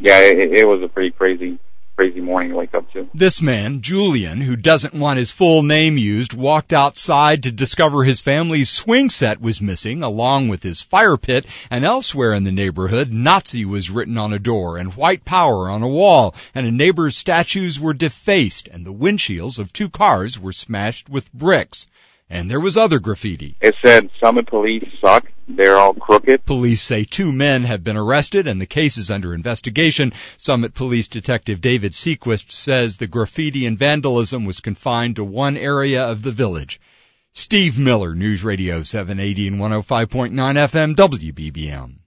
yeah, it was a pretty crazy morning to wake up to. This man, Julian, who doesn't want his full name used, walked outside to discover his family's swing set was missing, along with his fire pit, and elsewhere in the neighborhood, Nazi was written on a door and white power on a wall, and a neighbor's statues were defaced, and the windshields of 2 cars were smashed with bricks. And there was other graffiti. It said, Summit police suck. They're all crooked. Police say 2 men have been arrested and the case is under investigation. Summit Police Detective David Sequist says the graffiti and vandalism was confined to one area of the village. Steve Miller, News Radio 780 and 105.9 FM, WBBM.